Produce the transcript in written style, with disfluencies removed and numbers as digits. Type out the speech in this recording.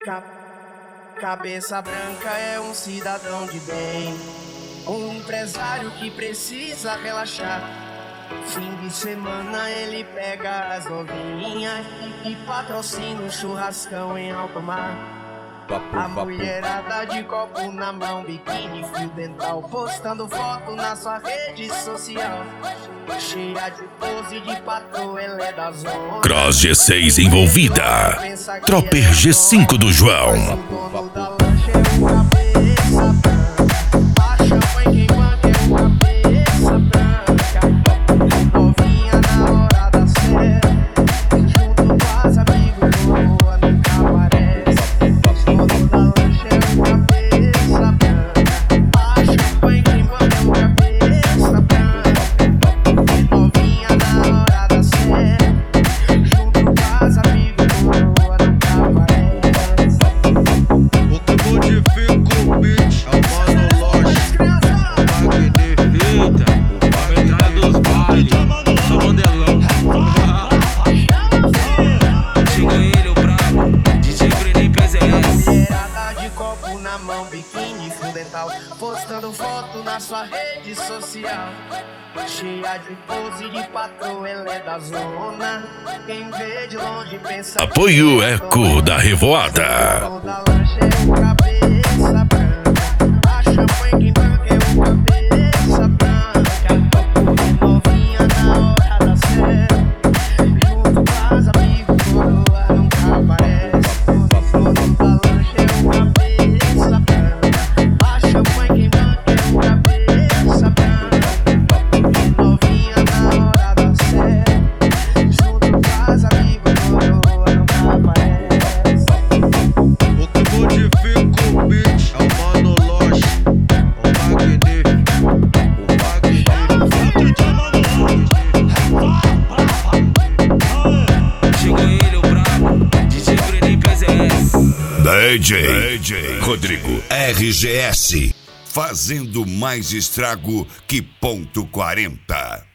Cabeça branca é um cidadão de bem, um empresário que precisa relaxar. Fim de semana ele pega as novinhas e patrocina um churrascão em alto mar. A mulherada de copo na mão, biquíni, fio dental, postando foto na sua rede social. Cheia de pose de patroa, ela é da zona. Cross G6 envolvida, Tropper G5 do João. O dono da lancha é o cabeça branca, a champanhe quem banca é o cabeça branca. Novinha na hora da certa, junto com as amigos, boa nunca aparece. O dono da lancha é o cabeça branca, a champanhe quem banca é o cabeça branca. Novinha na hora da certa, junto com as amigos, boa nunca aparece. O que modifica o beat é o Mano Loche, o Magnifica, o Entrada dos bailes, só modelão. Chega ele, o brabo, DJ Brenin PZS. Mulherada de copo na mão, biquíni, fio dental, postando foto na sua rede social. Cheia de pose de patroa, ela é da zona. Quem vê de longe pensa. Apoio Eco da Revoada. O dono da lancha é o cabeça branca, a champanhe quem banca é o cabeça branca. Novinha na hora da certa, junto com as amigos, coroa nunca aparece. O dono da lancha é o cabeça branca, a champanhe quem banca é o cabeça branca. Novinha na hora da certa, junto com as amigos, coroa nunca aparece. O que modifica o beat é o Mano Loche, o Magnifica, chega ele, o brabo, DJ Brenin PZS. DJ Rodrigo RGS, fazendo mais estrago que ponto 40.